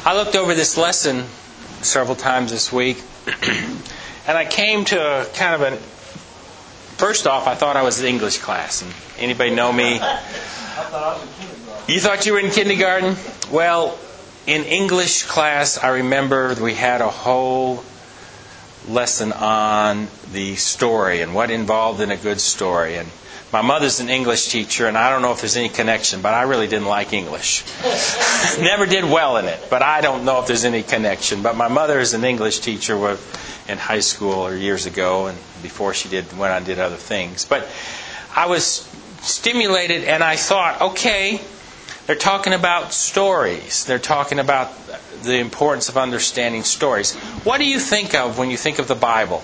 I looked over this lesson several times this week, and I came to a kind of a... First off, I thought I was in English class. And anybody know me? I thought I was in kindergarten. You thought you were in kindergarten? Well, in English class, I remember we had a whole lesson on the story and what involved in a good story. And my mother's an English teacher, and I don't know if there's any connection, but I really didn't like English. Never did well in it, but I don't know if there's any connection. But my mother is an English teacher in high school or years ago, and before she went on and did other things. But I was stimulated, and I thought, okay, they're talking about stories. They're talking about the importance of understanding stories. What do you think of when you think of the Bible?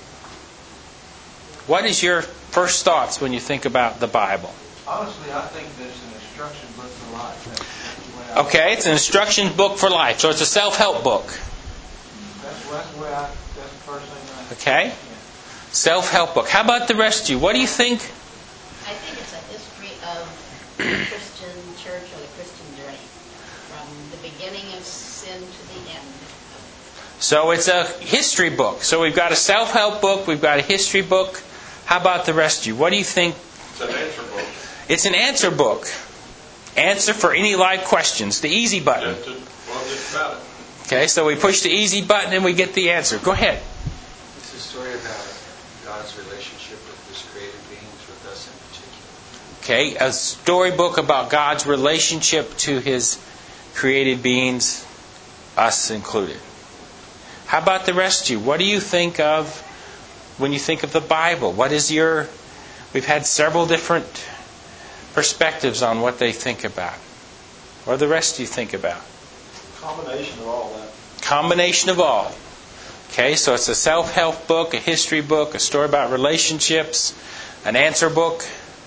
What is your first thoughts when you think about the Bible? Honestly, I think it's an instruction book for life. Okay, it's an instruction book for life. So it's a self-help book. That's the first thing Okay? Self-help book. How about the rest of you? What do you think? I think it's a history of the Christian church or the Christian journey. From the beginning of sin to the end. So it's a history book. So we've got a self-help book. We've got a history book. How about the rest of you? What do you think? It's an answer book. It's an answer book. Answer for any live questions. The easy button. Just about it. Okay, so we push the easy button and we get the answer. Go ahead. It's a story about God's relationship with His created beings, with us in particular. Okay, a storybook about God's relationship to His created beings, us included. How about the rest of you? What do you think of when you think of the Bible? What is your... We've had several different perspectives on what they think about. What do the rest of you think about? Combination of all that. Combination of all. Okay, so it's a self-help book, a history book, a story about relationships, an answer book.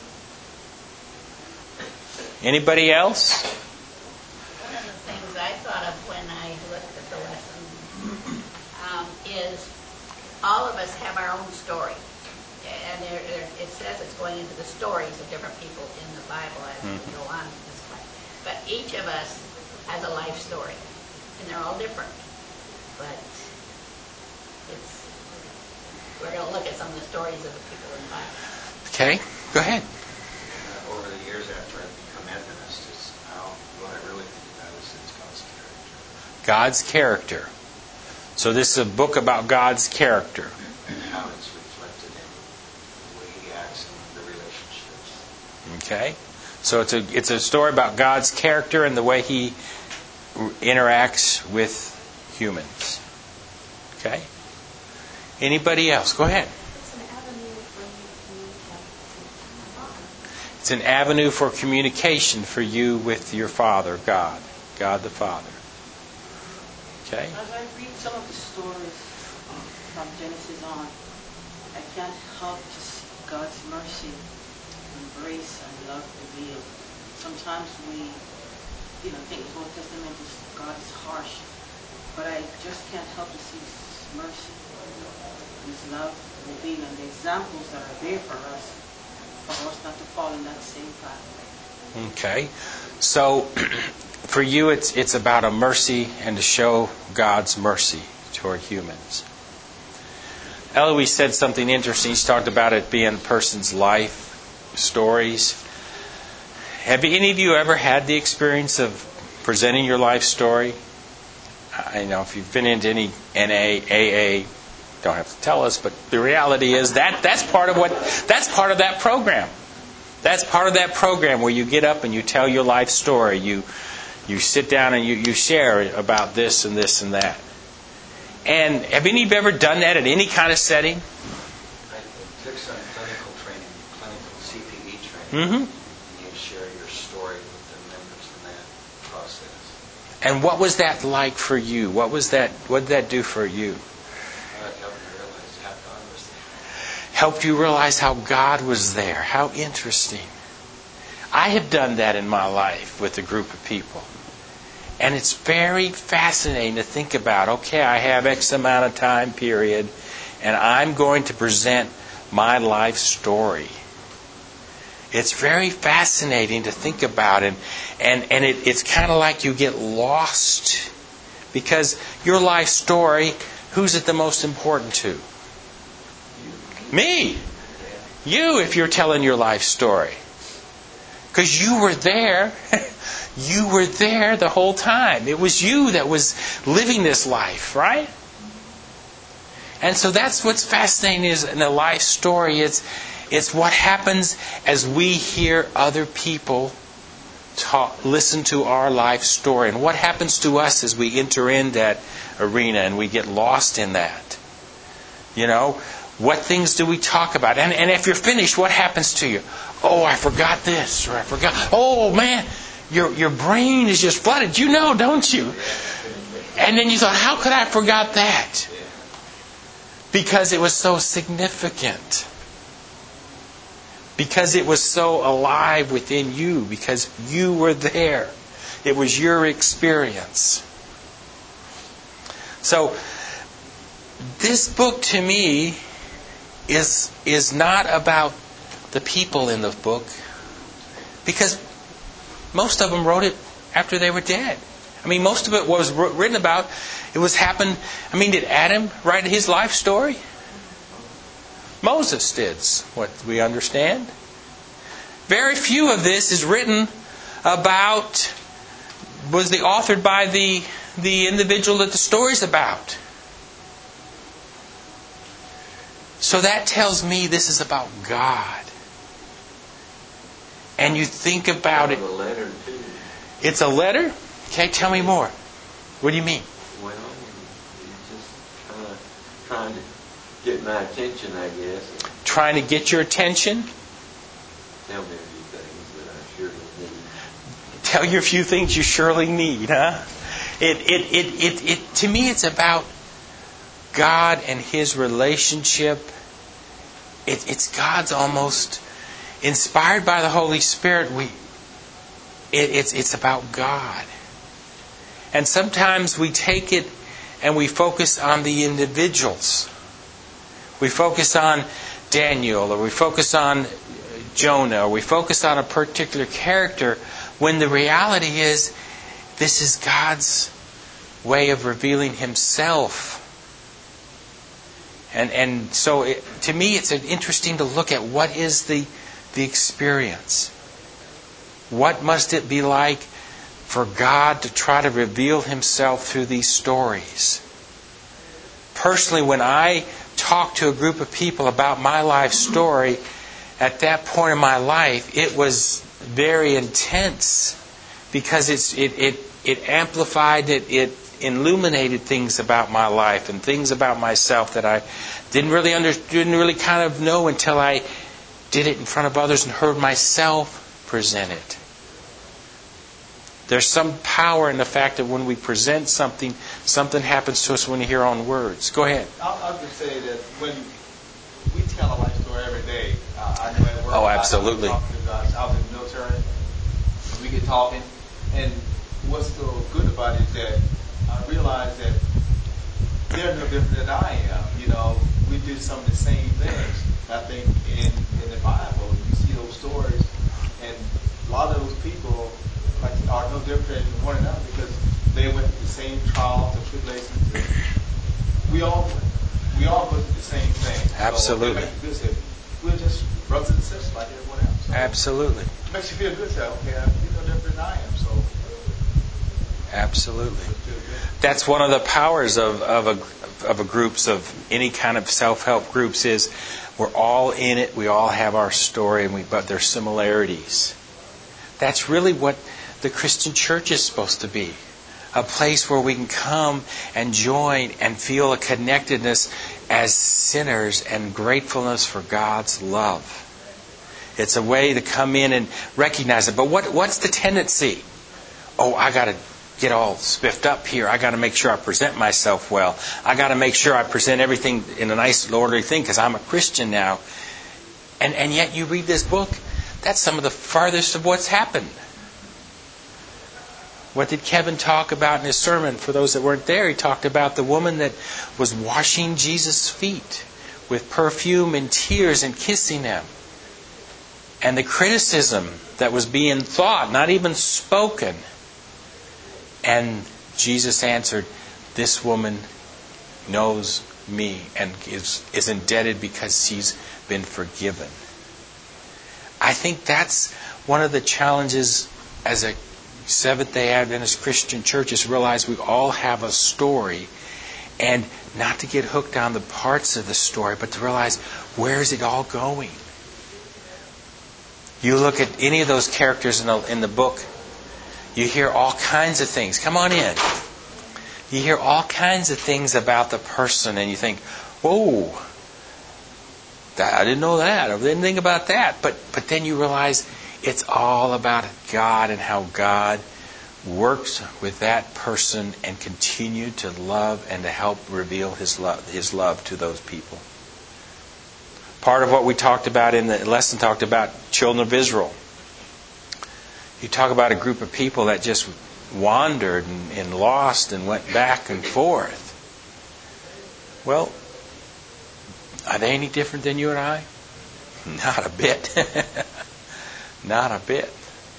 Anybody else? One of the things I thought of when I looked at the lesson is all of us have our own story. And it says it's going into the stories of different people in the Bible as we go on this way. But each of us has a life story. And they're all different. But we're going to look at some of the stories of the people in the Bible. Okay, go ahead. Over the years after I've become Adventist, what I really think about is God's character. God's character. So this is a book about God's character. And how it's reflected in the way He acts in the relationships. Okay, so it's a story about God's character and the way He interacts with humans. Okay. Anybody else? Go ahead. It's an avenue for communication for you with your Father, God the Father. Okay. As I read some of the stories from Genesis on, I can't help to see God's mercy, embrace, and love revealed. Sometimes we, think the Old Testament is God is harsh, but I just can't help to see His mercy, His love revealed, and the examples that are there for us not to fall in that same path. Okay, so for you, it's about a mercy and to show God's mercy toward humans. Eloise said something interesting. She talked about it being a person's life stories. Have any of you ever had the experience of presenting your life story? I know if you've been into any NA, AA, don't have to tell us, but the reality is that's part of that program. That's part of that program where you get up and you tell your life story. You sit down and you share about this and this and that. And have any of you ever done that in any kind of setting? I took some clinical training, clinical CPE training. Mm-hmm. And you share your story with the members in that process. And what was that like for you? What did that do for you? It helped me realize how God was there. Helped you realize how God was there. How interesting. I have done that in my life with a group of people. And it's very fascinating to think about, okay, I have X amount of time period, and I'm going to present my life story. It's very fascinating to think about, and it's kind of like you get lost Because your life story, who's it the most important to? Me. You, if you're telling your life story. Because you were there. You were there the whole time. It was you that was living this life, right? And so that's what's fascinating is in the life story. It's what happens as we hear other people listen to our life story. And what happens to us as we enter in that arena and we get lost in that. You know, what things do we talk about? And if you're finished, what happens to you? Oh, I forgot this, or I forgot. Oh, man, your brain is just flooded. You know, don't you? And then you thought, how could I have forgot that? Because it was so significant. Because it was so alive within you. Because you were there. It was your experience. So, this book to me is not about the people in the book. Because most of them wrote it after they were dead. I mean, most of it was written about, it was happened. I mean, did Adam write his life story? Moses did, what we understand. Very few of this is written about, was authored by the individual that the story's about. So that tells me this is about God. And you think about it. It's a letter too. It's a letter? Okay, tell me more. What do you mean? Well, it's just kind of trying to get my attention, I guess. Trying to get your attention? Tell me a few things that I surely need. Tell you a few things you surely need, huh? To me, it's about God and His relationship. It's God's almost inspired by the Holy Spirit. It's about God. And sometimes we take it and we focus on the individuals. We focus on Daniel, or we focus on Jonah, or we focus on a particular character, when the reality is this is God's way of revealing Himself. And so to me it's interesting to look at what is the experience. What must it be like for God to try to reveal Himself through these stories? Personally, when I talk to a group of people about my life story, at that point in my life, it was very intense because it amplified, it illuminated things about my life and things about myself that I didn't really kind of know until I did it in front of others and heard myself present it. There's some power in the fact that when we present something happens to us when we hear our own words. Go ahead. I'll just say that when we tell a life story every day, I know at work. Oh, absolutely. I was in the military. We get talking, and what's so good about it is that I realize that they're no different than I am. You know, we do some of the same things. I think in the Bible, you see those stories, and a lot of those people are no different than one another because they went through the same trials and tribulations. We all go through the same thing. Absolutely. So we're just brothers and sisters like everyone else. So Absolutely. it makes you feel good. Say, okay, you're no different than I am. So absolutely. That's one of the powers of a groups of any kind of self-help groups is we're all in it. We all have our story, but there's similarities. That's really what the Christian church is supposed to be. A place where we can come and join and feel a connectedness as sinners and gratefulness for God's love. It's a way to come in and recognize it. But what's the tendency? Oh, I got to get all spiffed up here. I got to make sure I present myself well. I got to make sure I present everything in a nice, orderly thing because I'm a Christian now. And yet you read this book, that's some of the farthest of what's happened. What did Kevin talk about in his sermon? For those that weren't there, he talked about the woman that was washing Jesus' feet with perfume and tears and kissing them. And the criticism that was being thought, not even spoken. And Jesus answered, "This woman knows me and is indebted because she's been forgiven." I think that's one of the challenges as a Seventh-day Adventist Christian church, is realize we all have a story, and not to get hooked on the parts of the story, but to realize, where is it all going? You look at any of those characters in the book, you hear all kinds of things. Come on in. You hear all kinds of things about the person, and you think, "Whoa, I didn't know that. I didn't think about that." But then you realize it's all about God and how God works with that person and continue to love and to help reveal His love to those people. Part of what we talked about in the lesson talked about children of Israel. You talk about a group of people that just wandered and lost and went back and forth. Well, are they any different than you and I? Not a bit. Not a bit.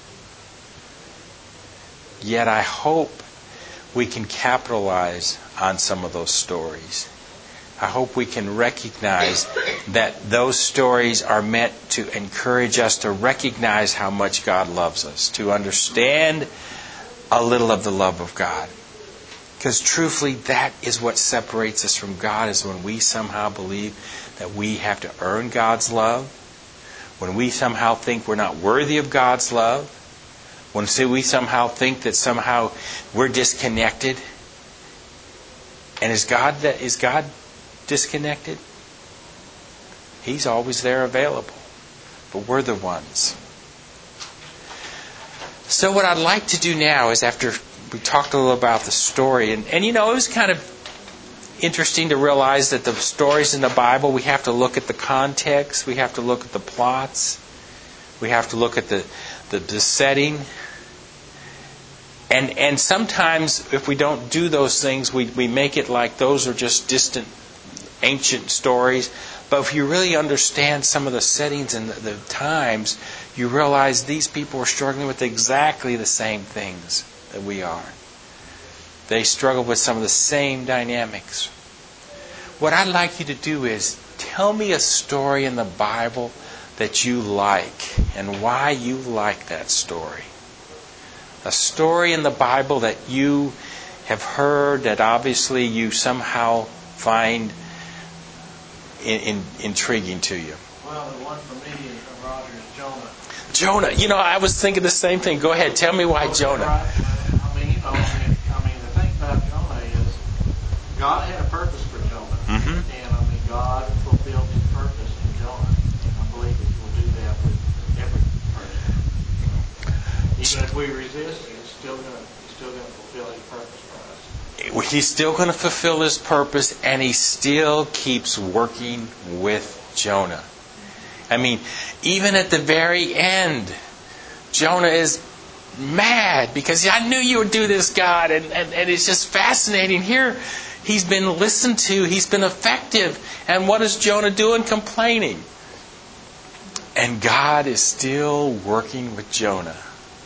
Yet I hope we can capitalize on some of those stories. I hope we can recognize that those stories are meant to encourage us to recognize how much God loves us, to understand a little of the love of God. Because truthfully, that is what separates us from God, is when we somehow believe that we have to earn God's love, when we somehow think we're not worthy of God's love, when we somehow think that somehow we're disconnected. And is God disconnected? He's always there available. But we're the ones. So what I'd like to do now is, after we talked a little about the story, and it was kind of interesting to realize that the stories in the Bible, we have to look at the context, we have to look at the plots, we have to look at the setting. And sometimes if we don't do those things, we make it like those are just distant, ancient stories. But if you really understand some of the settings and the times, you realize these people are struggling with exactly the same things that we are. They struggle with some of the same dynamics. What I'd like you to do is tell me a story in the Bible that you like and why you like that story. A story in the Bible that you have heard that obviously you somehow find intriguing to you. Well, the one for me is Roger Jonah. Jonah. I was thinking the same thing. Go ahead. Tell me why Jonah. Right. The thing about Jonah is God had a purpose for Jonah. Mm-hmm. And God fulfilled His purpose in Jonah. And I believe He will do that with every person. Even if we resist, He's still going to fulfill His purpose for us. He's still going to fulfill His purpose, and He still keeps working with Jonah. Even at the very end, Jonah is mad because I knew you would do this, God, and it's just fascinating. Here, he's been listened to, he's been effective, and what is Jonah doing? Complaining. And God is still working with Jonah.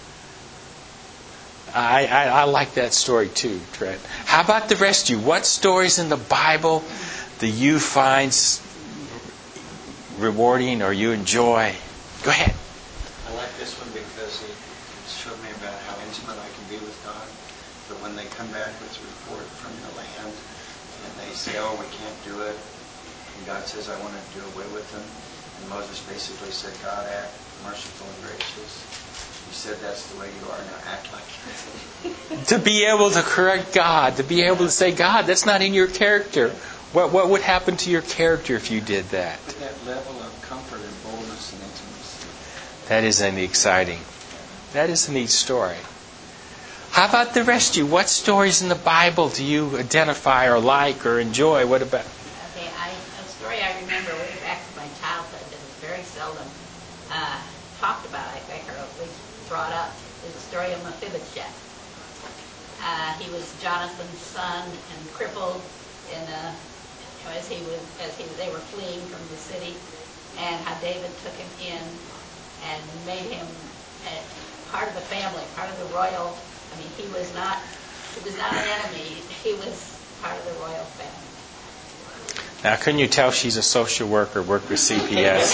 I like that story too, Trent. How about the rest of you? What stories in the Bible do you find rewarding or you enjoy? Go ahead. I like this one because it showed me about how intimate I can be with God. But when they come back with a report from the land and they say, "Oh, we can't do it," and God says, "I want to do away with them," and Moses basically said, "God, act merciful and gracious. You said that's the way you are, now act like it." To be able to correct God, to be able to say, "God, that's not in your character." What would happen to your character if you did that? With that level of comfort and boldness and intimacy. That is exciting. That is a neat story. How about the rest of you? What stories in the Bible do you identify or like or enjoy? What about? Okay, a story I remember way back from my childhood that is very seldom talked about, I think, or at least brought up, is the story of Mephibosheth. He was Jonathan's son and crippled as they were fleeing from the city, and how David took him in and made him part of the family, part of the royal. He was not He was not an enemy. He was part of the royal family. Now, couldn't you tell she's a social worker, worked with CPS?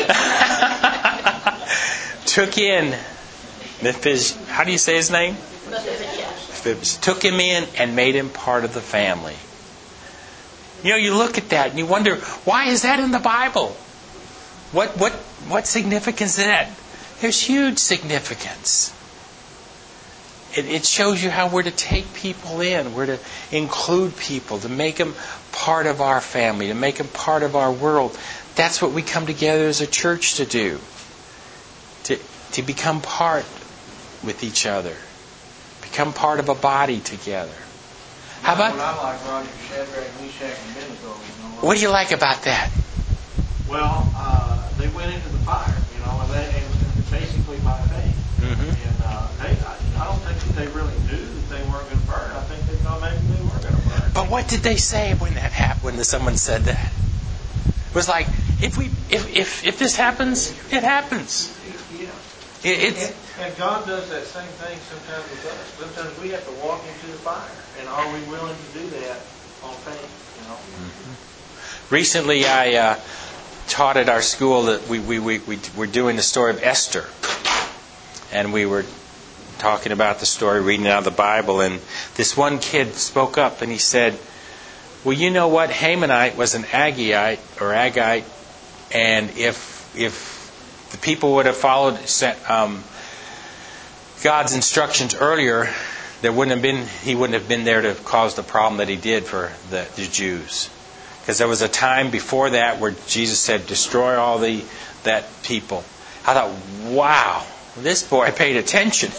Took in how do you say his name? Took him in and made him part of the family. You know, you look at that and you wonder, why is that in the Bible? What significance is that? There's huge significance. It shows you how we're to take people in. We're to include people, to make them part of our family, to make them part of our world. That's what we come together as a church to do. To become part with each other. Become part of a body together. How about... What I like, Roger, Shadrach, Meshach, and Abednego. What do you like about that? Well, they went into the fire, and basically by faith. Mm-hmm. And I don't think that they really knew that they weren't going to burn. I think they thought maybe they were going to burn. But what did they say when that happened? When someone said that, it was like, if this happens, it happens. Yeah. And God does that same thing sometimes with us. Sometimes we have to walk into the fire, and are we willing to do that on faith? Mm-hmm. Recently, I taught at our school that we were doing the story of Esther. And we were talking about the story, reading out of the Bible, and this one kid spoke up and he said, well, you know what? Hamanite was an Agagite, and if the people would have followed God's instructions earlier, he wouldn't have been there to cause the problem that he did for the Jews. Because there was a time before that where Jesus said, destroy all that people. I thought, wow. This boy paid attention.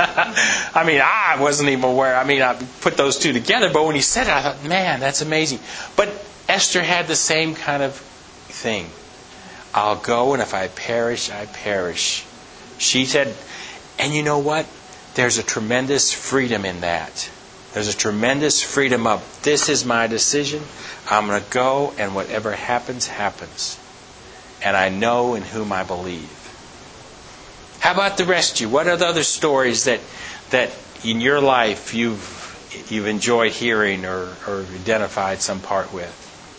I wasn't even aware. I put those two together, but when he said it, I thought, man, that's amazing. But Esther had the same kind of thing. I'll go, and if I perish, I perish. She said, and you know what? There's a tremendous freedom in that. There's a tremendous freedom of, this is my decision. I'm going to go, and whatever happens, happens. And I know in whom I believe. How about the rest of you? What are the other stories that in your life you've enjoyed hearing or identified some part with?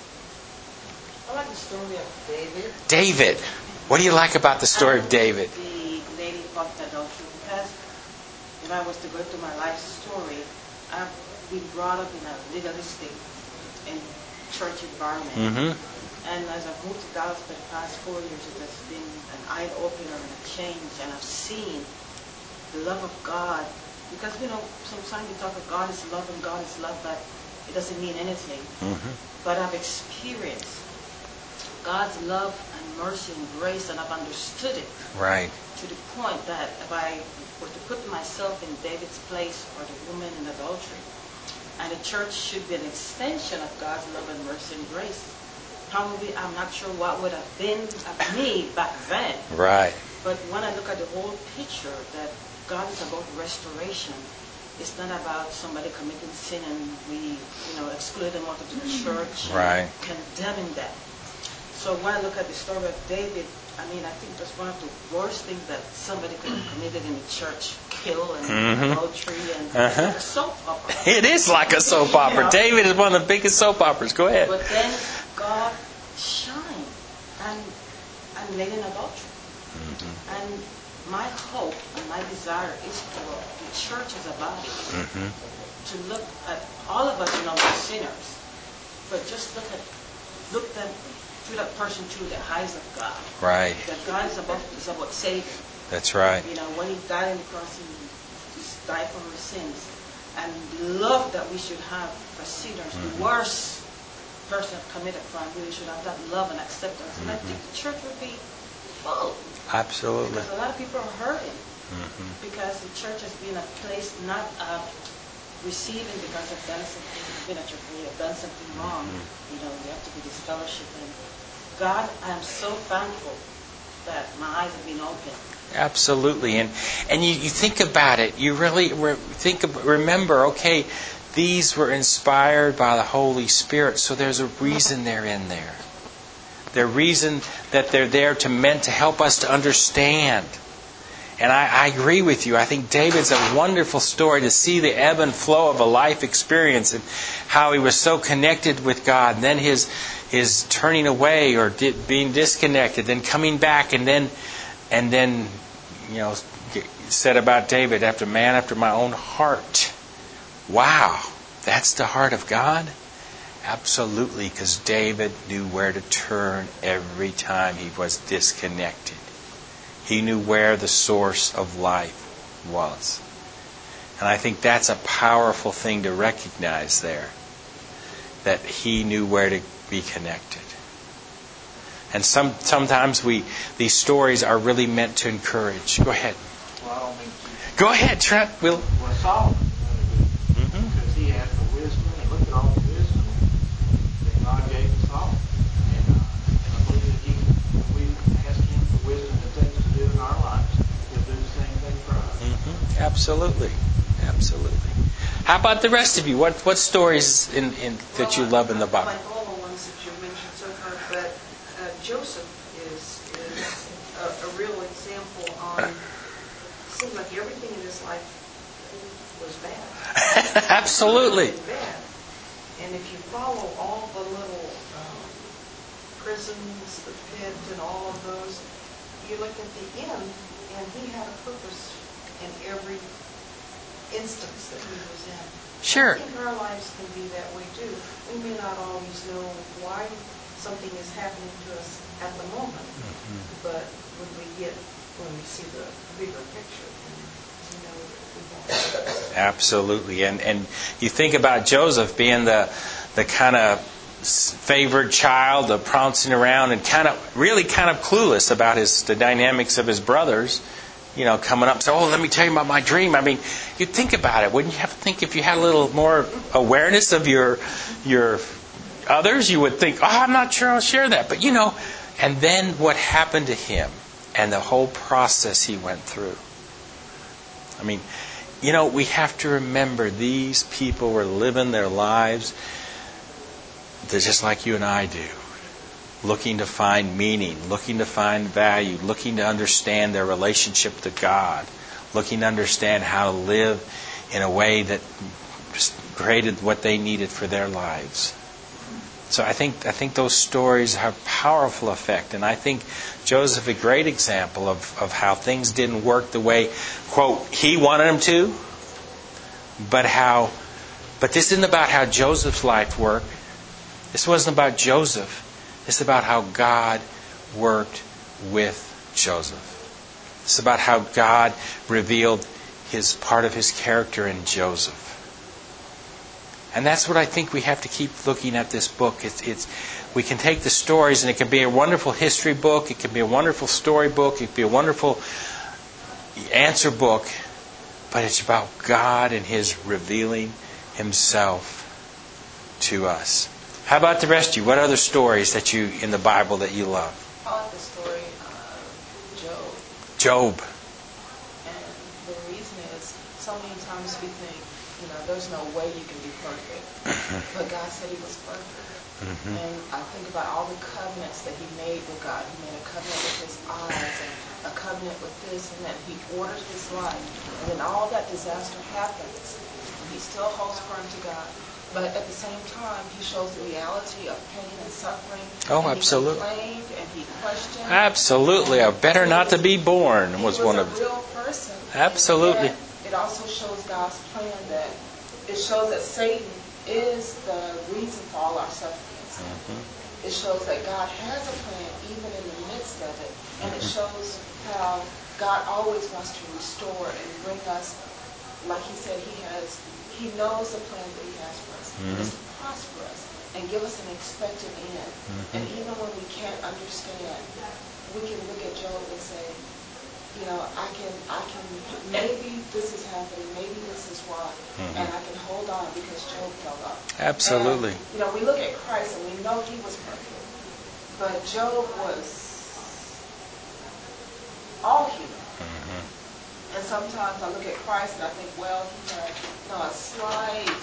I like the story of David. David. What do you like about the story of David? The lady caught in adultery, because if I was to go through my life story, I've been brought up in a legalistic and church environment. Mm-hmm. And as I've moved to Dallas for the past 4 years, it has been an eye-opener and a change. And I've seen the love of God. Because, sometimes we talk of God is love and God is love, but it doesn't mean anything. Mm-hmm. But I've experienced God's love and mercy and grace, and I've understood it. Right. To the point that if I were to put myself in David's place, or the woman in adultery, and the church should be an extension of God's love and mercy and grace, probably, I'm not sure what would have been of me back then. Right. But when I look at the whole picture, that God is about restoration. It's not about somebody committing sin and we, exclude them out of the church, right, and condemning them. So when I look at the story of David, I think that's one of the worst things that somebody could have committed in the church: kill and adultery and a soap opera. It is like a soap opera. David is one of the biggest soap operas. Go ahead. But then God shined and made an adultery. Mm-hmm. And my hope and my desire is for the church as a body to look at all of us, we're sinners, but just look them through that person through the eyes of God. Right. That God is about saving. That's right. When He died on the cross, He died for our sins. And the love that we should have for sinners, the worst person that committed a crime, we should have that love and acceptance. And I think the church would be full. Absolutely. Because a lot of people are hurting. Because the church has been a place not of receiving because I've done something, been at your career, I've done something wrong. You have to be disfellowship. And God, I am so thankful that my eyes have been opened. Absolutely. And you think about it, you really remember, okay, these were inspired by the Holy Spirit, so there's a reason they're in there. There's a reason that they're there meant to help us to understand. And I agree with you. I think David's a wonderful story to see the ebb and flow of a life experience and how he was so connected with God. And then his turning away or being disconnected, then coming back, and then said about David, after man after my own heart. Wow, that's the heart of God? Absolutely, because David knew where to turn every time he was disconnected. He knew where the source of life was. And I think that's a powerful thing to recognize there, that he knew where to be connected. And sometimes these stories are really meant to encourage. Go ahead. Well, I don't mean to. Go ahead, Trent. Well, Solomon really good, because he had the wisdom, and look at all the wisdom that God gave to Solomon. And I believe that when we ask him for wisdom and things to do in our lives, he'll do the same thing for us. Absolutely. How about the rest of you? What stories that you love in the Bible? I like all the ones that you've mentioned so far, but Joseph is a real example on. It seems like everything in his life was bad. Absolutely. Bad. And if you follow all the little prisons, the pit, and all of those, you look at the end, and he had a purpose in every instance that he was in. Sure. I think our lives can be that way too. We may not always know why something is happening to us at the moment, but when we see the bigger picture, we know that we don't. Absolutely. And you think about Joseph being the kind of favored child, of pouncing around and kind of clueless about the dynamics of his brothers, coming up. So, let me tell you about my dream. I mean, you think about it. Wouldn't you have to think if you had a little more awareness of your others, you would think, I'm not sure I'll share that. But, and then what happened to him and the whole process he went through. I mean, we have to remember these people were living their lives. They're just like you and I do. Looking to find meaning, looking to find value, looking to understand their relationship to God, looking to understand how to live in a way that created what they needed for their lives. So I think those stories have powerful effect, and I think Joseph a great example of how things didn't work the way, quote, he wanted them to, but this isn't about how Joseph's life worked. This wasn't about Joseph. It's about how God worked with Joseph. It's about how God revealed part of his character in Joseph. And that's what I think we have to keep looking at this book. We can take the stories, and it can be a wonderful history book. It can be a wonderful story book. It can be a wonderful answer book. But it's about God and His revealing Himself to us. How about the rest of you? What other stories in the Bible that you love? I like the story of Job. Job. And the reason is, so many times we think, there's no way you can be perfect. But God said He was perfect. And I think about all the covenants that He made with God. He made a covenant with His eyes and a covenant with this and that. He ordered His life. And then all that disaster happens. And He still holds firm to God. But at the same time, He shows the reality of pain and suffering. Oh, and absolutely. He complained and He questioned. Absolutely. Better not to be born was one of them. He was a real person. Absolutely. And it also shows God's plan that it shows that Satan is the reason for all our sufferings. It shows that God has a plan even in the midst of it. And it shows how God always wants to restore and bring us, like He said, He knows the plan that He has for us. It's to prosper us and give us an expected end. And even when we can't understand, we can look at Job and say, I can, maybe this is happening, maybe this is why, and I can hold on because Job held on. Absolutely. And, we look at Christ and we know He was perfect, but Job was all human. And sometimes I look at Christ and I think, well, He had a slight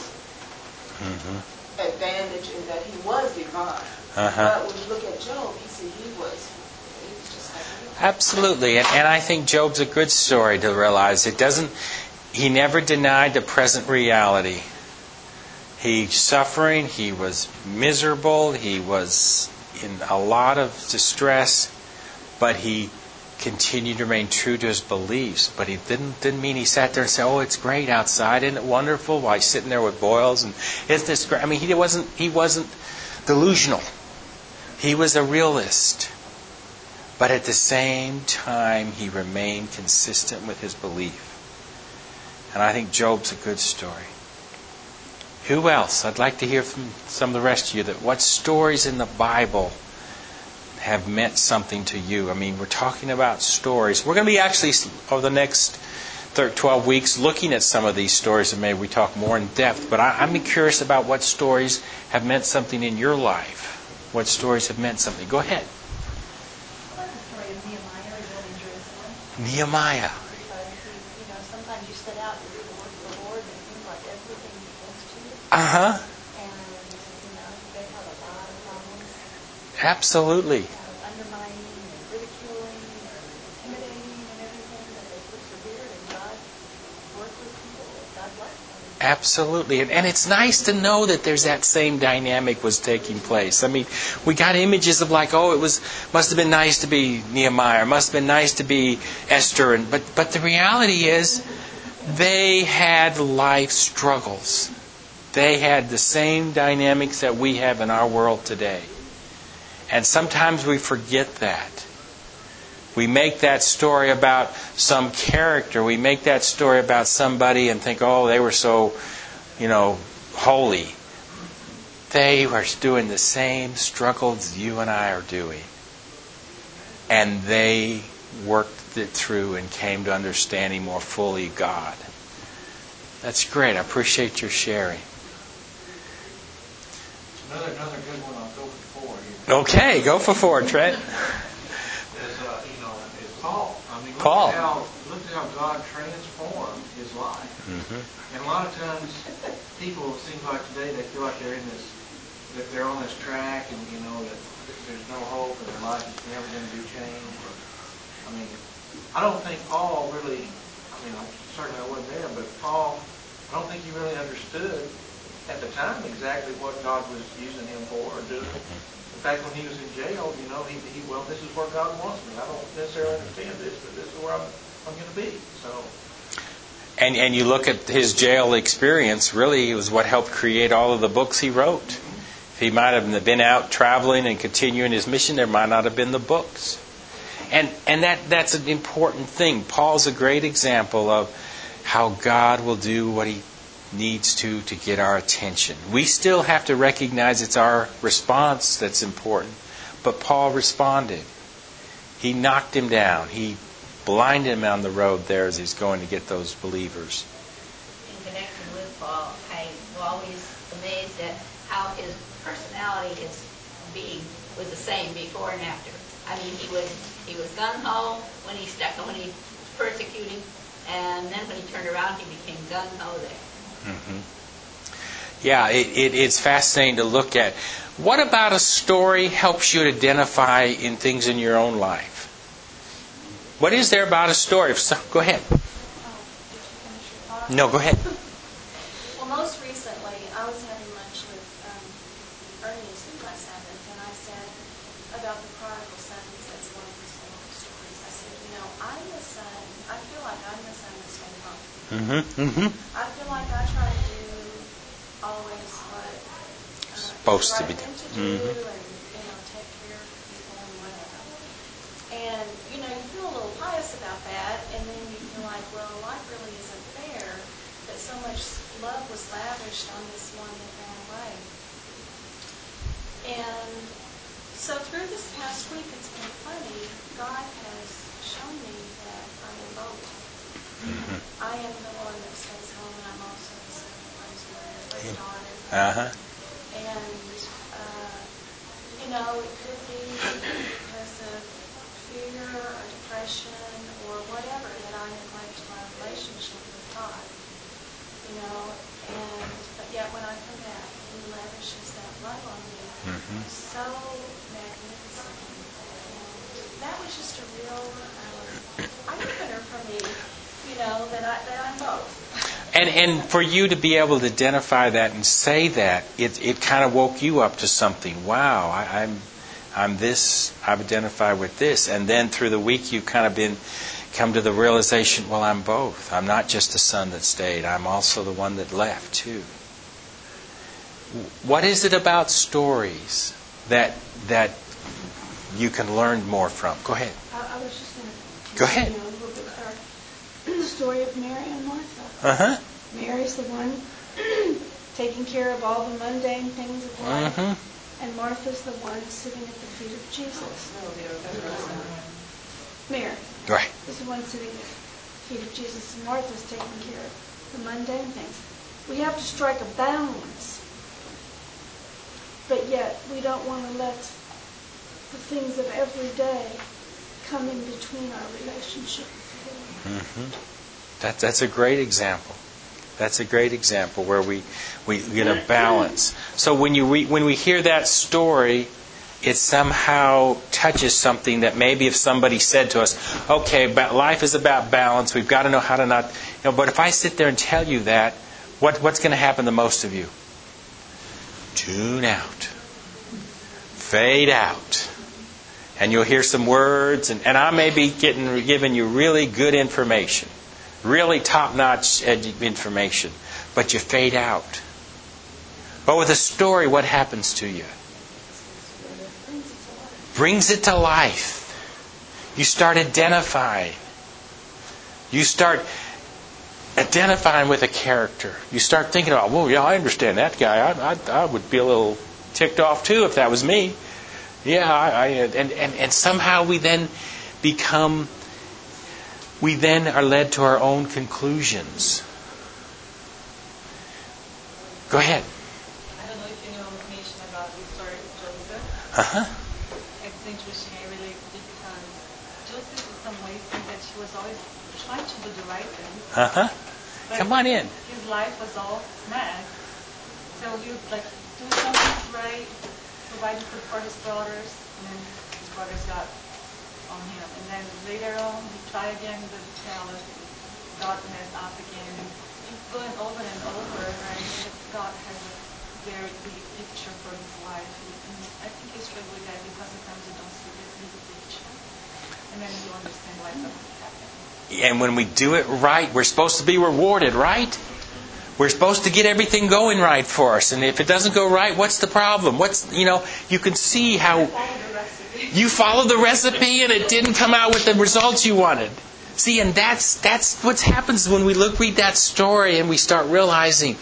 advantage in that He was divine. But when you look at Job, you see he was It's just like you. Absolutely. And I think Job's a good story to realize. He never denied the present reality. He's suffering, he was miserable, he was in a lot of distress, but he continued to remain true to his beliefs. But he didn't mean he sat there and said, "Oh, it's great outside, isn't it wonderful?" While he's sitting there with boils and isn't this great? I mean, he wasn't delusional. He was a realist. But at the same time, he remained consistent with his belief. And I think Job's a good story. Who else? I'd like to hear from some of the rest of you. What stories in the Bible have meant something to you? I mean, we're talking about stories. We're going to be actually, over the next 12 weeks, looking at some of these stories, and maybe we talk more in depth. But I'm curious about what stories have meant something in your life. What stories have meant something? Go ahead. I like the story of Nehemiah rebuilding Jerusalem. Nehemiah. Because, sometimes you set out to do the work of the Lord, and it seems like everything is against you. Uh-huh. And, they have a lot of problems. Absolutely. Undermining and ridiculing and intimidating and everything, but they persevered, and God worked with people. God blessed them. Absolutely. And it's nice to know that there's that same dynamic was taking place. I mean, we got images of like, oh, must have been nice to be Nehemiah, must have been nice to be Esther. But the reality is, they had life struggles. They had the same dynamics that we have in our world today. And sometimes we forget that. We make that story about some character. We make that story about somebody and think, oh, they were so, holy. They were doing the same struggles you and I are doing. And they worked it through and came to understanding more fully God. That's great. I appreciate your sharing. Another good one. I'll go for 4 here. Okay, go for 4, Trent. Is Paul. I mean, Paul. Look at how God transformed his life. Mm-hmm. And a lot of times, people, it seems like today, they feel like that they're on this track, and that there's no hope, and their life is never going to be changed. I don't think Paul really. Certainly I wasn't there, but Paul, I don't think he really understood at the time exactly what God was using him for or doing. In fact, when he was in jail, this is where God wants me. I don't necessarily understand this, but this is where I'm going to be. So. And you look at his jail experience, really it was what helped create all of the books he wrote. If he might have been out traveling and continuing his mission, there might not have been the books. And that's an important thing. Paul's a great example of how God will do what he needs to get our attention. We still have to recognize it's our response that's important. But Paul responded. He knocked him down. He blinded him on the road there as he's going to get those believers. In connection with Paul, I'm always amazed at how his personality, his being, was the same before and after. I mean, he was gung-ho when he was persecuting, and then when he turned around, he became gung-ho there. Mm-hmm. Yeah, it's fascinating to look at. What about a story helps you to identify in things in your own life? What is there about a story? Go ahead. Did you finish your thought? No, go ahead. Well, most recently, I was having lunch with Ernie last Sabbath, and I said about the prodigal son. He said, it's one of his favorite stories. I said, I'm the son. I feel like I'm the son that's been home. Mm-hmm. Mm-hmm. I feel like I try to do always what supposed to be done. done. Mm-hmm. And take care of people and whatever. And you feel a little pious about that, and then you feel like, well, life really isn't fair that so much love was lavished on this one that ran away. And so through this past week, it's been funny. God has shown me that I am both. Mm-hmm. I am the one that stays home, and I'm also the son that runs away. Praise God. Uh-huh. And, it could be because of fear or depression or whatever that I neglect my relationship with God. But yet when I come back, He lavishes that love on me so magnificently. that was just a real eye-opener for me, that I'm both. And for you to be able to identify that and say that, it kind of woke you up to something. Wow, I'm this. I've identified with this, and then through the week you've kind of come to the realization. Well, I'm both. I'm not just the son that stayed. I'm also the one that left too. What is it about stories that you can learn more from? Go ahead. I was just going to Go ahead. A little bit there. The story of Mary and Martha. Uh-huh. Mary's the one taking care of all the mundane things of life. Mm-hmm. And Martha's the one sitting at the feet of Jesus. Mary Right. is the one sitting at the feet of Jesus. And Martha's taking care of the mundane things. We have to strike a balance. But yet we don't want to let the things of every day come in between our relationship with the Lord. Mm-hmm. That's a great example. That's a great example where we get a balance. So when we hear that story, it somehow touches something that maybe if somebody said to us, okay, life is about balance. We've got to know how to not. But if I sit there and tell you that, what's going to happen to most of you? Tune out. Fade out. And you'll hear some words, and I may be giving you really good information, really top-notch information, but you fade out. But with a story, what happens to you? Brings it to life. You start identifying. You start identifying with a character. You start thinking about, well, yeah, I understand that guy. I would be a little ticked off too if that was me. Yeah, and somehow we then are led to our own conclusions. Go ahead. I don't know if you know information about the story of Joseph. Uh-huh. It's interesting. I relate to it because Joseph, in some ways, seems that he was always trying to do the right thing. Uh-huh. But Come on in. His life was all mad. So he would do something right, providing food for his brothers, and then his brothers got on him. And then later on, he tried again with the palace. God messed up again. And he's going over and over, right? God has a very big picture for his life. And I think I struggle with that because sometimes you don't see the big picture. And then you understand why something happened. And when we do it right, we're supposed to be rewarded, right? We're supposed to get everything going right for us. And if it doesn't go right, what's the problem? You can see how you follow the recipe and it didn't come out with the results you wanted. See, and that's what happens when we read that story and we start realizing,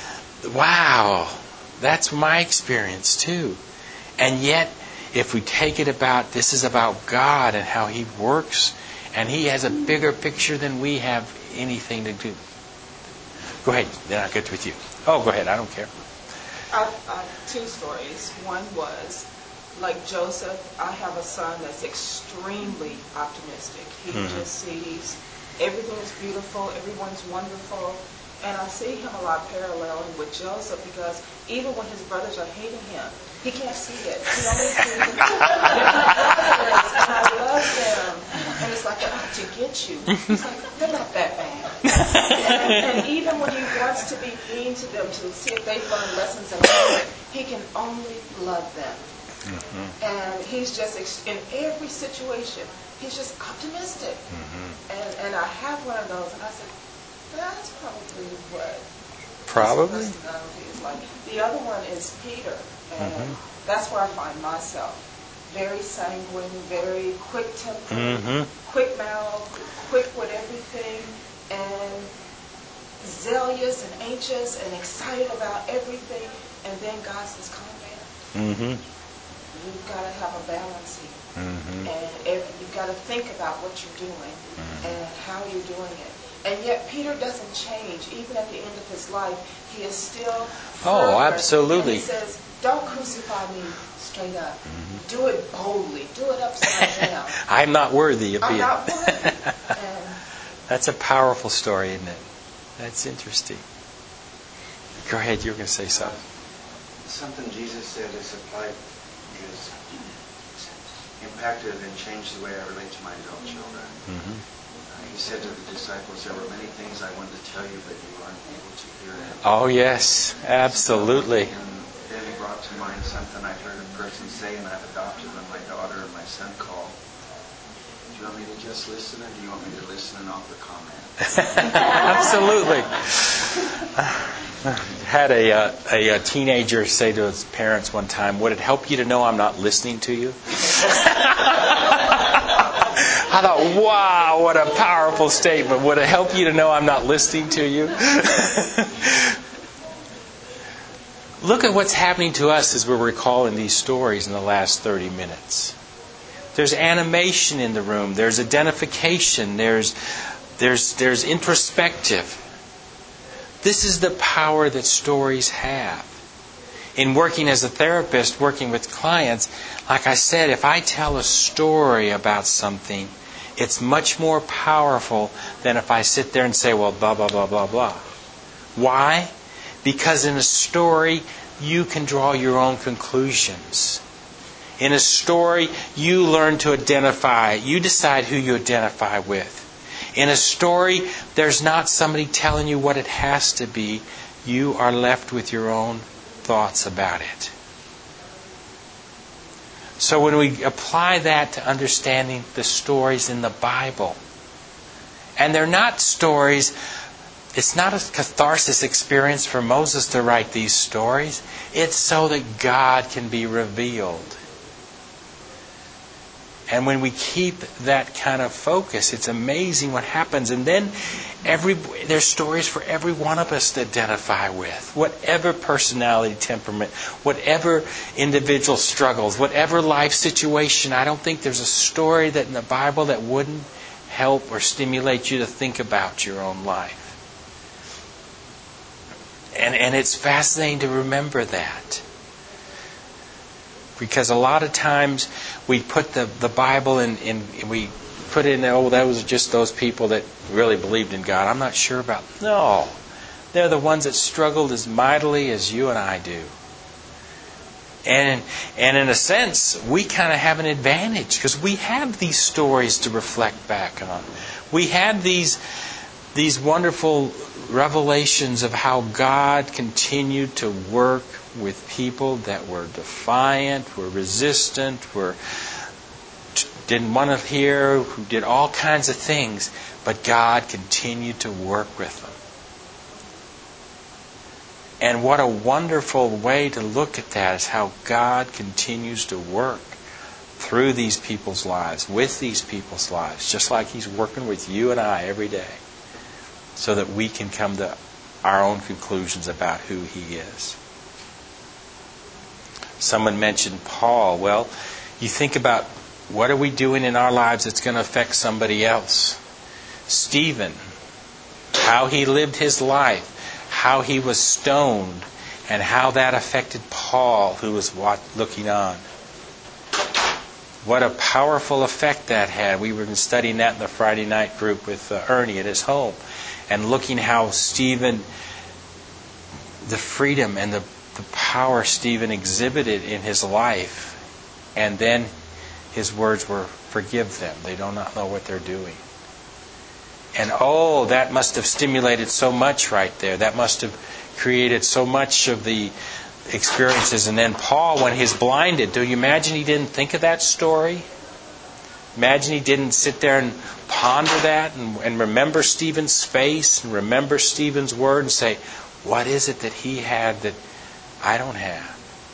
wow, that's my experience too. And yet, if we take it about, this is about God and how He works, and He has a bigger picture than we have anything to do. Go ahead, then I'll get with you. Oh, go ahead, I don't care. Two stories. One was, like Joseph, I have a son that's extremely optimistic. He just sees everything is beautiful, everyone's wonderful. And I see him a lot paralleling with Joseph because even when his brothers are hating him, he can't see it. He only sees it. And I love them. And it's like, out to get you. He's like, they're not that bad. And even when he wants to be mean to them to see if they've learned lessons in life, he can only love them. Mm-hmm. And he's just, in every situation, he's just optimistic. Mm-hmm. And I have one of those, and I said, that's probably what personality is like. The other one is Peter, and that's where I find myself. Very sanguine, very quick-tempered, quick-mouthed, quick with everything, and zealous and anxious and excited about everything. And then God says, calm down. You've got to have a balance here. And you've got to think about what you're doing and how you're doing it. And yet Peter doesn't change. Even at the end of his life, he is still fervent. Oh, absolutely. And he says, don't crucify me straight up. Do it boldly. Do it upside down. I'm not worthy of being. I'm not worthy. That's a powerful story, isn't it? That's interesting. Go ahead, you were going to say something. Something Jesus said is applied is impacted and changed the way I relate to my adult children. Mm-hmm. He said to the disciples, there were many things I wanted to tell you, but you aren't able to hear it. Oh, yes, absolutely. And then he brought to mind something I heard a person say, and I've adopted when my daughter and my son call. Do you want me to just listen, or do you want me to listen and offer comment? Absolutely. Had a teenager say to his parents one time, "Would it help you to know I'm not listening to you?" I thought, wow, what a powerful statement. Would it help you to know I'm not listening to you? Look at what's happening to us as we're recalling these stories in the last 30 minutes. There's animation in the room. There's identification. There's introspective. This is the power that stories have. In working as a therapist, working with clients, like I said, if I tell a story about something, it's much more powerful than if I sit there and say, well, blah, blah, blah, blah, blah. Why? Because in a story, you can draw your own conclusions. In a story, you learn to identify. You decide who you identify with. In a story, there's not somebody telling you what it has to be. You are left with your own thoughts about it. So when we apply that to understanding the stories in the Bible, and they're not stories, it's not a catharsis experience for Moses to write these stories. It's so that God can be revealed. And when we keep that kind of focus, it's amazing what happens. And then there's stories for every one of us to identify with. Whatever personality, temperament, whatever individual struggles, whatever life situation. I don't think there's a story that in the Bible that wouldn't help or stimulate you to think about your own life. And it's fascinating to remember that. Because a lot of times we put the Bible in we put in, oh, that was just those people that really believed in God. I'm not sure about. No. They're the ones that struggled as mightily as you and I do. And in a sense, we kind of have an advantage because we have these stories to reflect back on. We had these wonderful revelations of how God continued to work with people that were defiant, were resistant, didn't want to hear, who did all kinds of things, but God continued to work with them. And what a wonderful way to look at that is how God continues to work through these people's lives, with these people's lives, just like He's working with you and I every day, so that we can come to our own conclusions about who He is. Someone mentioned Paul. Well, you think about what are we doing in our lives that's going to affect somebody else. Stephen, how he lived his life, how he was stoned, and how that affected Paul, who was looking on. What a powerful effect that had. We were studying that in the Friday night group with Ernie at his home, and looking how Stephen, the freedom and the power Stephen exhibited in his life, and then his words were, forgive them. They do not know what they're doing. And that must have stimulated so much right there. That must have created so much of the experiences. And then Paul, when he's blinded, do you imagine he didn't think of that story? Imagine he didn't sit there and ponder that and remember Stephen's face and remember Stephen's word and say, what is it that he had that I don't have?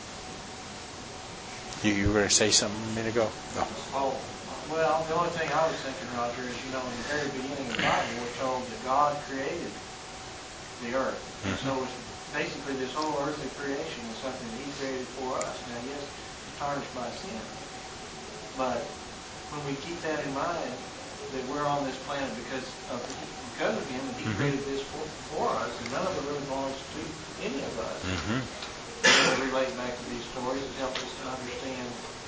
You were going to say something a minute ago? No. Oh, well, the only thing I was thinking, Roger, is, in the very beginning of the Bible, we're told that God created the earth. Mm-hmm. So it's basically this whole earthly creation is something that He created for us. Now, yes, it's tarnished by sin. But when we keep that in mind, that we're on this planet because of Him, and He created this for us, and none of it really belongs to any of us. Mm-hmm. Relate back to these stories, it helps us to understand,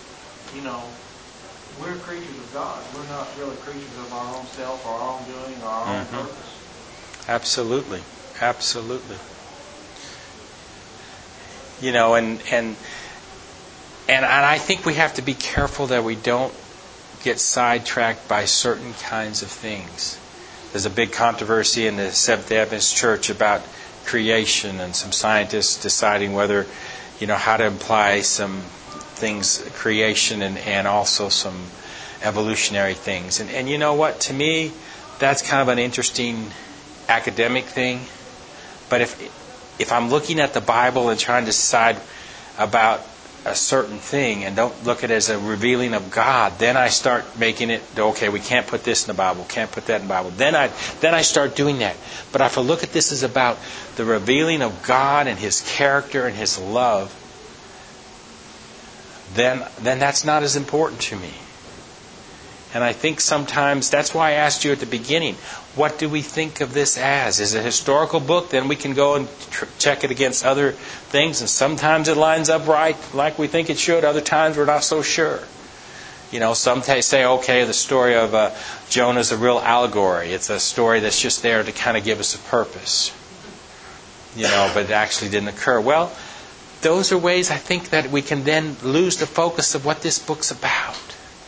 we're creatures of God. We're not really creatures of our own self, our own doing, or our own purpose. Absolutely. Absolutely. And And I think we have to be careful that we don't get sidetracked by certain kinds of things. There's a big controversy in the Seventh-day Adventist Church about creation, and some scientists deciding whether, how to imply some things, creation, and also some evolutionary things. And you know what? To me, that's kind of an interesting academic thing. But if I'm looking at the Bible and trying to decide about a certain thing and don't look at it as a revealing of God, then I start making it, okay, we can't put this in the Bible, can't put that in the Bible. Then I start doing that. But if I look at this as about the revealing of God and His character and His love, then that's not as important to me. And I think sometimes, that's why I asked you at the beginning, what do we think of this as? Is it a historical book? Then we can go and check it against other things, and sometimes it lines up right like we think it should. Other times we're not so sure. Some say, okay, the story of Jonah is a real allegory. It's a story that's just there to kind of give us a purpose. But it actually didn't occur. Well, those are ways I think that we can then lose the focus of what this book's about.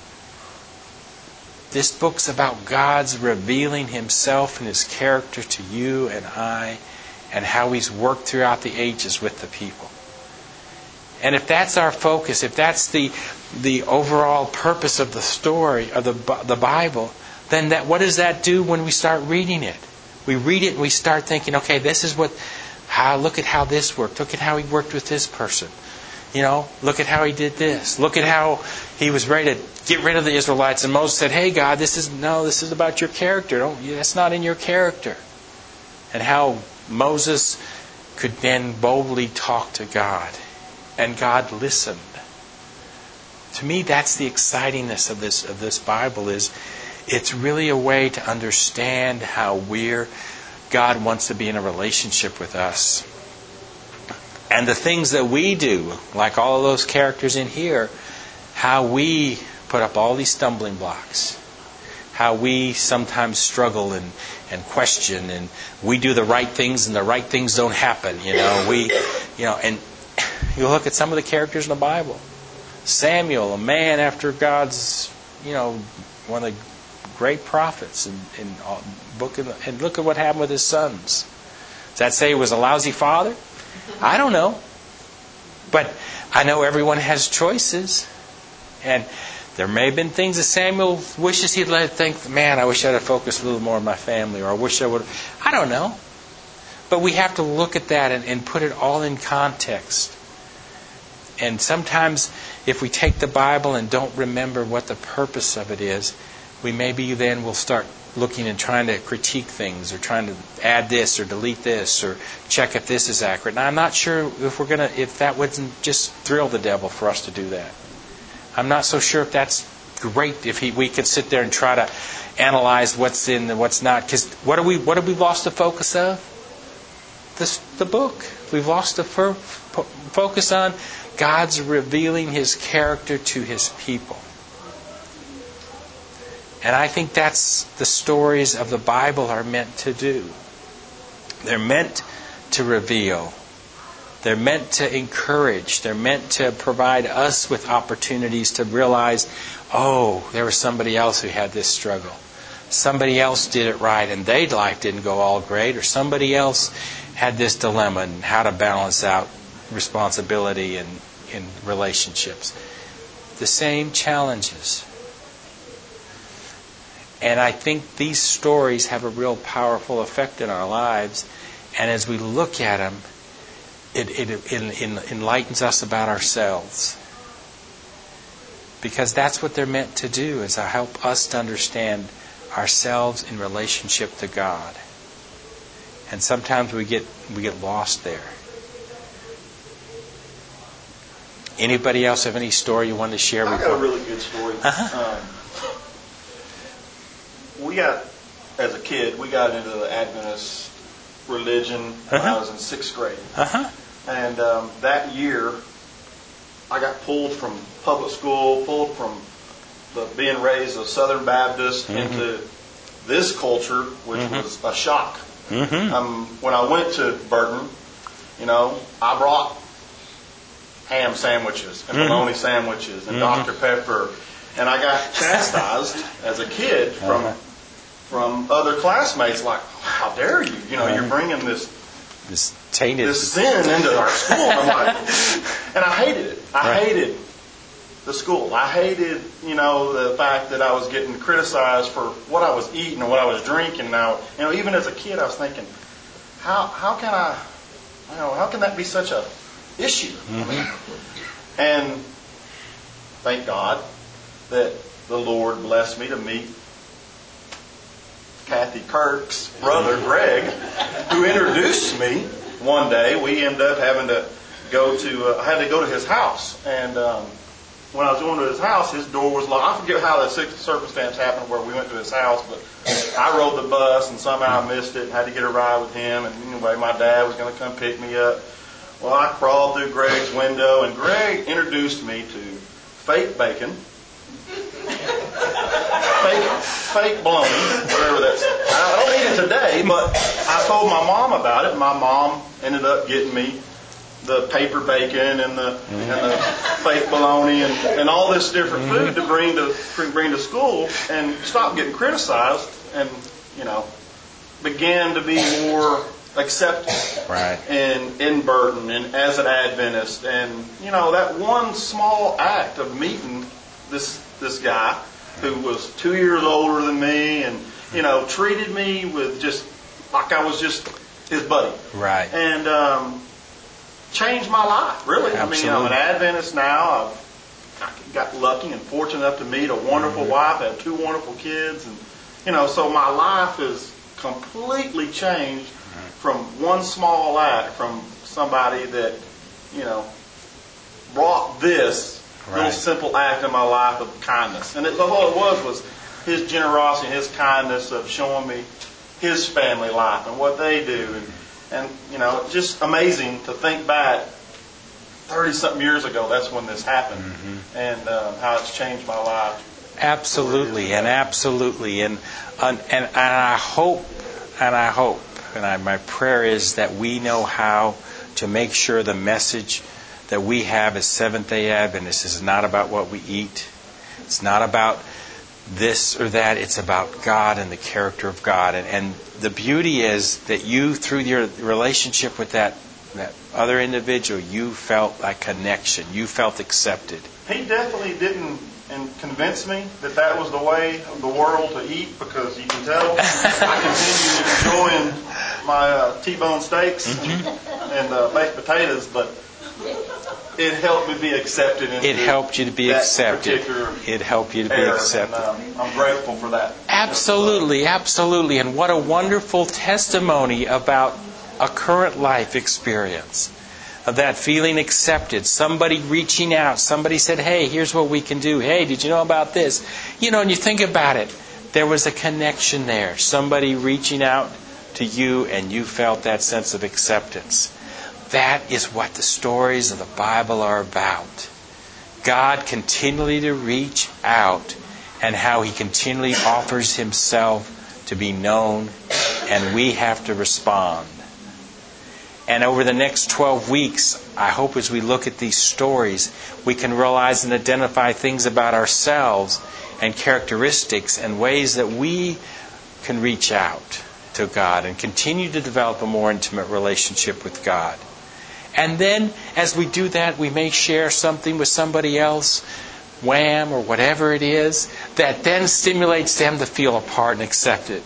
This book's about God's revealing Himself and His character to you and I, and how He's worked throughout the ages with the people. And if that's our focus, if that's the overall purpose of the story of the Bible, then what does that do when we start reading it? We read it and we start thinking, okay, this is look at how this worked. Look at how He worked with this person. Look at how He did this. Look at how He was ready to get rid of the Israelites. And Moses said, hey, God, this is about your character. That's not in your character. And how Moses could then boldly talk to God. And God listened. To me, that's the excitingness of this Bible. It's really a way to understand how God wants to be in a relationship with us. And the things that we do, like all of those characters in here, how we put up all these stumbling blocks, how we sometimes struggle and question, and we do the right things and the right things don't happen. And you look at some of the characters in the Bible. Samuel, a man after God's, one of the great prophets in book, and look at what happened with his sons. Does that say he was a lousy father? I don't know. But I know everyone has choices. And there may have been things that Samuel wishes he'd think, man, I wish I'd have focused a little more on my family, or I wish I would. I don't know. But we have to look at that and put it all in context. And sometimes if we take the Bible and don't remember what the purpose of it is, we maybe then will start looking and trying to critique things, or trying to add this or delete this, or check if this is accurate. Now, I'm not sure if that wouldn't just thrill the devil for us to do that. I'm not so sure if that's great if we could sit there and try to analyze what's in and what's not. Because what have we lost the focus of? The book. We've lost the focus on God's revealing His character to His people. And I think that's the stories of the Bible are meant to do. They're meant to reveal. They're meant to encourage. They're meant to provide us with opportunities to realize, oh, there was somebody else who had this struggle. Somebody else did it right and their life didn't go all great. Or somebody else had this dilemma and how to balance out responsibility in relationships. The same challenges. And I think these stories have a real powerful effect in our lives. And as we look at them, it enlightens us about ourselves. Because that's what they're meant to do, is to help us to understand ourselves in relationship to God. And sometimes we get lost there. Anybody else have any story you wanted to share? I got a really good story. As a kid, we got into the Adventist religion when I was in 6th grade. And that year, I got pulled from public school, pulled from being raised a Southern Baptist into this culture, which was a shock. When I went to Burton, I brought ham sandwiches and bologna sandwiches and Dr. Pepper. And I got chastised as a kid from other classmates, like, how dare you? You know, you're bringing this tainted sin into our school. And I'm like, and I hated it. I hated the school. I hated, you know, the fact that I was getting criticized for what I was eating or what I was drinking. Now, you know, even as a kid, I was thinking, how can that be such a issue? I mean, and thank God that the Lord blessed me to meet Kathy Kirk's brother, Greg, who introduced me one day. We ended up having to I had to go to his house. And when I was going to his house, his door was locked. I forget how the circumstance happened where we went to his house, but I rode the bus and somehow I missed it and had to get a ride with him. And anyway, my dad was going to come pick me up. Well, I crawled through Greg's window, and Greg introduced me to fake bacon, fake bologna, whatever that's. I don't eat it today, but I told my mom about it. My mom ended up getting me the paper bacon and the fake bologna and all this different food to bring to school, and stop getting criticized, and you know, began to be more accepted in Burton and as an Adventist. And you know, that one small act of meeting this guy who was 2 years older than me, and you know, treated me with just like I was just his buddy, and changed my life, really. Absolutely. I mean, I'm an Adventist now. I've got lucky and fortunate enough to meet a wonderful wife, have 2 wonderful kids, and you know, so my life is completely changed from one small act from somebody that, you know, brought this little simple act in my life of kindness. And all it was his generosity, his kindness of showing me his family life and what they do. And you know, just amazing to think back 30-something years ago, that's when this happened, and how it's changed my life. Absolutely, and absolutely. And I hope, my prayer is that we know how to make sure the message that we have as Seventh-day Adventists is not about what we eat. It's not about this or that. It's about God and the character of God. And the beauty is that you, through your relationship with that other individual, you felt a connection. You felt accepted. He definitely didn't convince me that was the way of the world to eat, because you can tell I continued enjoying my T-bone steaks and baked potatoes, but it helped me be accepted. It helped you to be accepted. It helped you to be accepted. And, I'm grateful for that. Absolutely, absolutely. And what a wonderful testimony about a current life experience of that feeling accepted. Somebody reaching out. Somebody said, hey, here's what we can do. Hey, did you know about this? You know, and you think about it. There was a connection there. Somebody reaching out to you, and you felt that sense of acceptance. That is what the stories of the Bible are about. God continually to reach out, and how He continually offers Himself to be known, and we have to respond. And over the next 12 weeks, I hope as we look at these stories, we can realize and identify things about ourselves and characteristics and ways that we can reach out to God and continue to develop a more intimate relationship with God. And then, as we do that, we may share something with somebody else, Wham, or whatever it is, that then stimulates them to feel a part and accepted.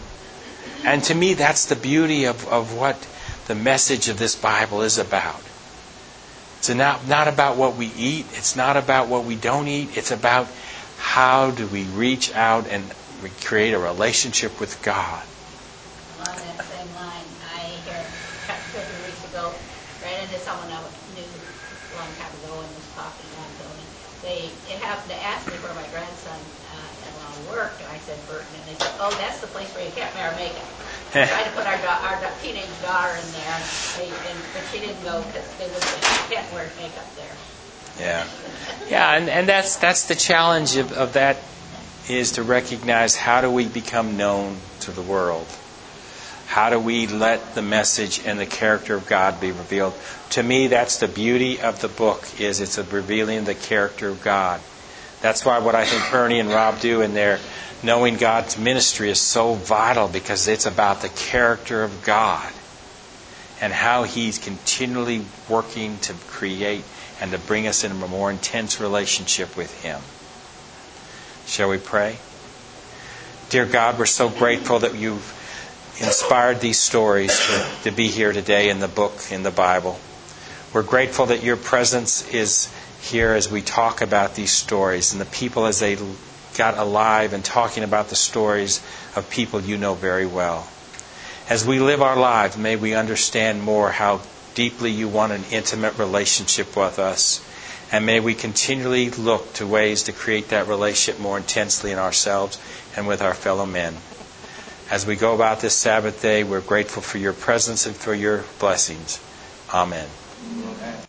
And to me, that's the beauty of what the message of this Bible is about. It's not about what we eat. It's not about what we don't eat. It's about how do we reach out and create a relationship with God. On that same line, I heard a few weeks ago, ran into someone I knew a long time ago and was talking about them. They asked me where my grandson worked, and I said Burton, and they said, oh, that's the place where you can't wear makeup. I tried to put our teenage daughter in there, but she didn't go because they would say you can't wear makeup there. Yeah, and that's the challenge of that, is to recognize, how do we become known to the world? How do we let the message and the character of God be revealed? To me, that's the beauty of the book, is it's a revealing the character of God. That's why what I think Ernie and Rob do in their knowing God's ministry is so vital, because it's about the character of God and how He's continually working to create and to bring us into a more intense relationship with Him. Shall we pray? Dear God, we're so grateful that You've inspired these stories to be here today in the book, in the Bible. We're grateful that Your presence is here as we talk about these stories, and the people as they got alive and talking about the stories of people You know very well. As we live our lives, may we understand more how deeply You want an intimate relationship with us, and may we continually look to ways to create that relationship more intensely in ourselves and with our fellow men. As we go about this Sabbath day, we're grateful for Your presence and for Your blessings. Amen.